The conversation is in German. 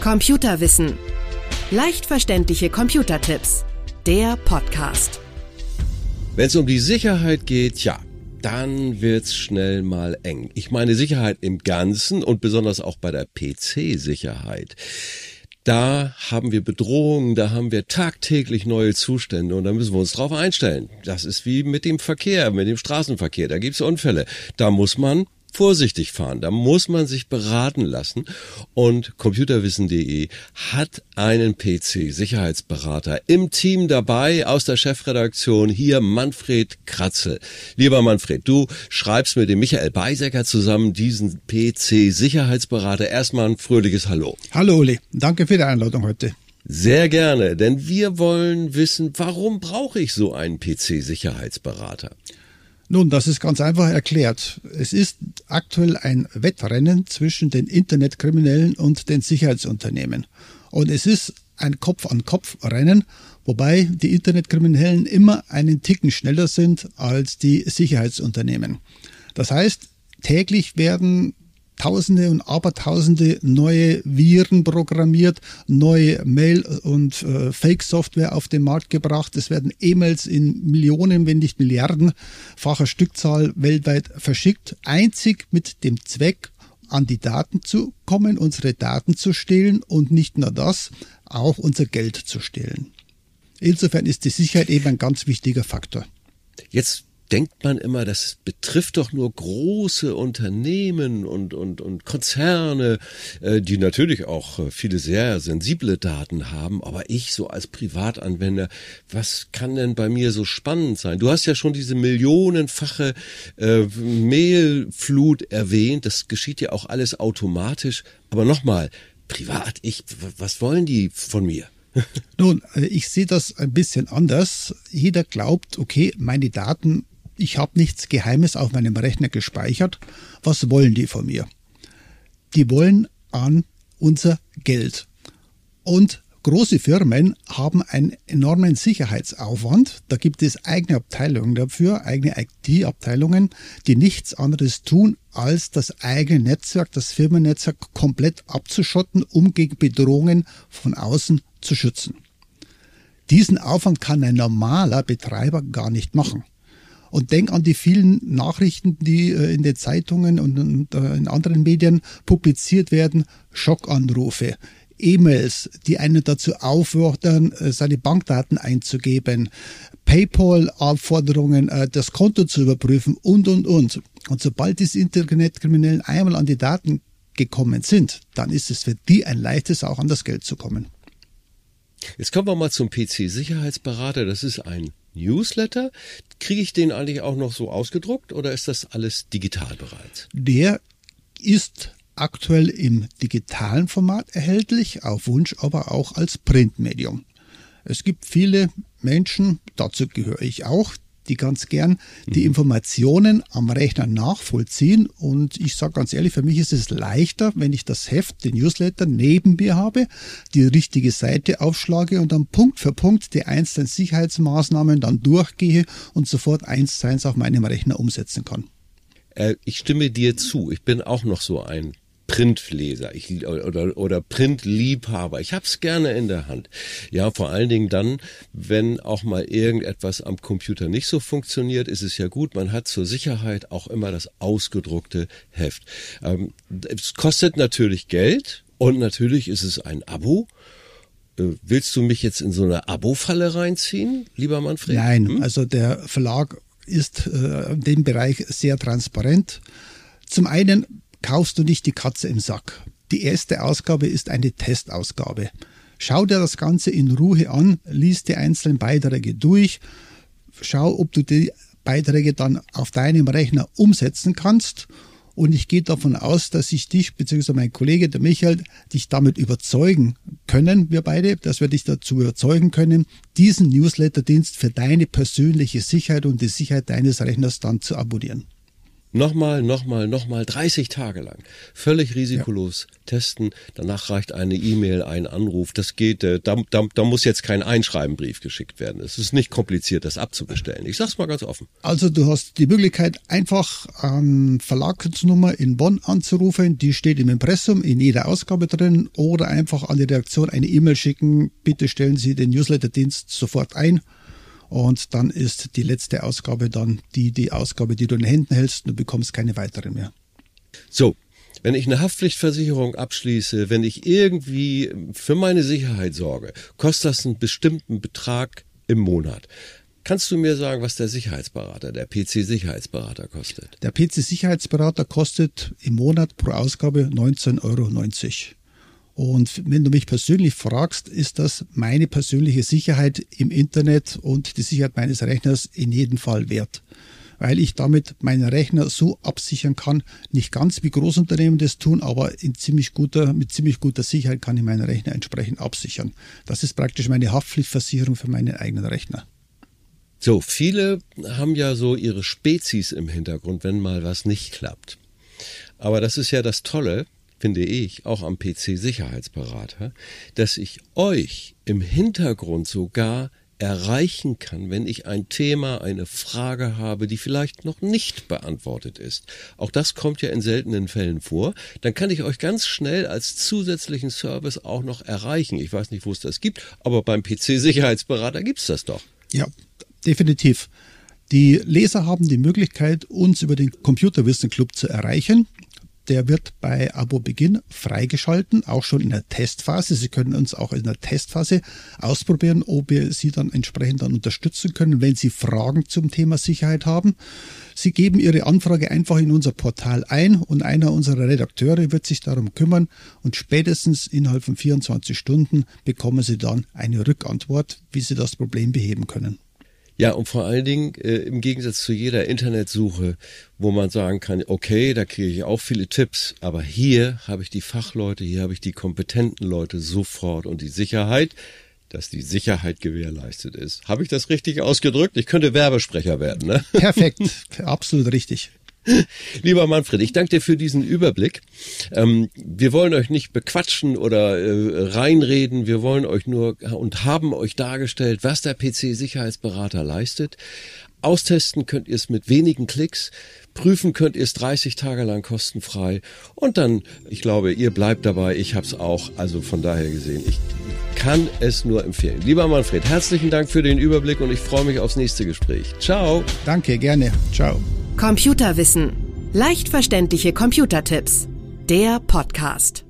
Computerwissen. Leicht verständliche Computertipps. Der Podcast. Wenn es um die Sicherheit geht, dann wird's schnell mal eng. Ich meine Sicherheit im Ganzen und besonders auch bei der PC-Sicherheit. Da haben wir Bedrohungen, da haben wir tagtäglich neue Zustände und da müssen wir uns drauf einstellen. Das ist wie mit dem Verkehr, mit dem Straßenverkehr. Da gibt's Unfälle. Da muss man vorsichtig fahren, da muss man sich beraten lassen und computerwissen.de hat einen PC-Sicherheitsberater im Team dabei aus der Chefredaktion, hier Manfred Kratzel. Lieber Manfred, du schreibst mit dem Michael Beisecker zusammen diesen PC-Sicherheitsberater. Erstmal ein fröhliches Hallo. Hallo Uli, danke für die Einladung heute. Sehr gerne, denn wir wollen wissen, warum brauche ich so einen PC-Sicherheitsberater? Nun, das ist ganz einfach erklärt. Es ist aktuell ein Wettrennen zwischen den Internetkriminellen und den Sicherheitsunternehmen. Und es ist ein Kopf-an-Kopf-Rennen, wobei die Internetkriminellen immer einen Ticken schneller sind als die Sicherheitsunternehmen. Das heißt, täglich werden Tausende und Abertausende neue Viren programmiert, neue Mail- und Fake-Software auf den Markt gebracht. Es werden E-Mails in Millionen, wenn nicht Milliardenfacher Stückzahl weltweit verschickt, einzig mit dem Zweck, an die Daten zu kommen, unsere Daten zu stehlen und nicht nur das, auch unser Geld zu stehlen. Insofern ist die Sicherheit eben ein ganz wichtiger Faktor. Jetzt denkt man immer, das betrifft doch nur große Unternehmen und Konzerne, die natürlich auch viele sehr sensible Daten haben. Aber ich so als Privatanwender, was kann denn bei mir so spannend sein? Du hast ja schon diese millionenfache Mailflut erwähnt. Das geschieht ja auch alles automatisch. Aber nochmal, privat, was wollen die von mir? Nun, ich sehe das ein bisschen anders. Jeder glaubt, okay, meine Daten, ich habe nichts Geheimes auf meinem Rechner gespeichert. Was wollen die von mir? Die wollen an unser Geld. Und große Firmen haben einen enormen Sicherheitsaufwand. Da gibt es eigene Abteilungen dafür, eigene IT-Abteilungen, die nichts anderes tun, als das eigene Netzwerk, das Firmennetzwerk komplett abzuschotten, um gegen Bedrohungen von außen zu schützen. Diesen Aufwand kann ein normaler Betreiber gar nicht machen. Und denk an die vielen Nachrichten, die in den Zeitungen und in anderen Medien publiziert werden. Schockanrufe, E-Mails, die einen dazu auffordern, seine Bankdaten einzugeben, PayPal-Aufforderungen, das Konto zu überprüfen und. Und sobald diese Internetkriminellen einmal an die Daten gekommen sind, dann ist es für die ein leichtes, auch an das Geld zu kommen. Jetzt kommen wir mal zum PC-Sicherheitsberater. Das ist ein Newsletter. Kriege ich den eigentlich auch noch so ausgedruckt oder ist das alles digital bereits? Der ist aktuell im digitalen Format erhältlich, auf Wunsch aber auch als Printmedium. Es gibt viele Menschen, dazu gehöre ich auch, die ganz gern die Informationen am Rechner nachvollziehen. Und ich sage ganz ehrlich, für mich ist es leichter, wenn ich das Heft, den Newsletter neben mir habe, die richtige Seite aufschlage und dann Punkt für Punkt die einzelnen Sicherheitsmaßnahmen dann durchgehe und sofort 1:1 auf meinem Rechner umsetzen kann. Ich stimme dir zu. Ich bin auch noch so ein Printleser oder Printliebhaber. Ich hab's gerne in der Hand. Ja, vor allen Dingen dann, wenn auch mal irgendetwas am Computer nicht so funktioniert, ist es ja gut. Man hat zur Sicherheit auch immer das ausgedruckte Heft. Es kostet natürlich Geld und natürlich ist es ein Abo. Willst du mich jetzt in so eine Abo-Falle reinziehen, lieber Manfred? Nein, also der Verlag ist in dem Bereich sehr transparent. Zum einen kaufst du nicht die Katze im Sack. Die erste Ausgabe ist eine Testausgabe. Schau dir das Ganze in Ruhe an, lies die einzelnen Beiträge durch, schau, ob du die Beiträge dann auf deinem Rechner umsetzen kannst. Und ich gehe davon aus, dass ich dich, beziehungsweise mein Kollege, der Michael, dich damit überzeugen können, wir beide, dass wir dich dazu überzeugen können, diesen Newsletterdienst für deine persönliche Sicherheit und die Sicherheit deines Rechners dann zu abonnieren. Nochmal, 30 Tage lang. Völlig risikolos testen. Danach reicht eine E-Mail, ein Anruf. Das geht, da muss jetzt kein Einschreibenbrief geschickt werden. Es ist nicht kompliziert, das abzubestellen. Ich sag's mal ganz offen. Also du hast die Möglichkeit, einfach an Verlagsnummer in Bonn anzurufen. Die steht im Impressum in jeder Ausgabe drin. Oder einfach an die Redaktion eine E-Mail schicken. Bitte stellen Sie den Newsletterdienst sofort ein. Und dann ist die letzte Ausgabe dann die Ausgabe, die du in den Händen hältst, und du bekommst keine weitere mehr. So, wenn ich eine Haftpflichtversicherung abschließe, wenn ich irgendwie für meine Sicherheit sorge, kostet das einen bestimmten Betrag im Monat. Kannst du mir sagen, was der Sicherheitsberater, der PC-Sicherheitsberater kostet? Der PC-Sicherheitsberater kostet im Monat pro Ausgabe 19,90 €. Und wenn du mich persönlich fragst, ist das meine persönliche Sicherheit im Internet und die Sicherheit meines Rechners in jedem Fall wert. Weil ich damit meinen Rechner so absichern kann, nicht ganz wie Großunternehmen das tun, aber mit ziemlich guter Sicherheit kann ich meinen Rechner entsprechend absichern. Das ist praktisch meine Haftpflichtversicherung für meinen eigenen Rechner. So, viele haben ja so ihre Spezies im Hintergrund, wenn mal was nicht klappt. Aber das ist ja das Tolle, finde ich, auch am PC-Sicherheitsberater, dass ich euch im Hintergrund sogar erreichen kann, wenn ich ein Thema, eine Frage habe, die vielleicht noch nicht beantwortet ist. Auch das kommt ja in seltenen Fällen vor. Dann kann ich euch ganz schnell als zusätzlichen Service auch noch erreichen. Ich weiß nicht, wo es das gibt, aber beim PC-Sicherheitsberater gibt es das doch. Ja, definitiv. Die Leser haben die Möglichkeit, uns über den Computerwissen Club zu erreichen. Der wird bei Abo-Beginn freigeschalten, auch schon in der Testphase. Sie können uns auch in der Testphase ausprobieren, ob wir Sie dann entsprechend unterstützen können, wenn Sie Fragen zum Thema Sicherheit haben. Sie geben Ihre Anfrage einfach in unser Portal ein und einer unserer Redakteure wird sich darum kümmern und spätestens innerhalb von 24 Stunden bekommen Sie dann eine Rückantwort, wie Sie das Problem beheben können. Ja, und vor allen Dingen im Gegensatz zu jeder Internetsuche, wo man sagen kann, okay, da kriege ich auch viele Tipps, aber hier habe ich die Fachleute, hier habe ich die kompetenten Leute sofort und die Sicherheit, dass die Sicherheit gewährleistet ist. Habe ich das richtig ausgedrückt? Ich könnte Werbesprecher werden, ne? Perfekt, absolut richtig. Lieber Manfred, ich danke dir für diesen Überblick. Wir wollen euch nicht bequatschen oder reinreden. Wir wollen euch nur und haben euch dargestellt, was der PC-Sicherheitsberater leistet. Austesten könnt ihr es mit wenigen Klicks. Prüfen könnt ihr es 30 Tage lang kostenfrei. Und dann, ich glaube, ihr bleibt dabei. Ich habe es auch. Also von daher gesehen, ich kann es nur empfehlen. Lieber Manfred, herzlichen Dank für den Überblick und ich freue mich aufs nächste Gespräch. Ciao. Danke, gerne. Ciao. Computerwissen. Leicht verständliche Computertipps. Der Podcast.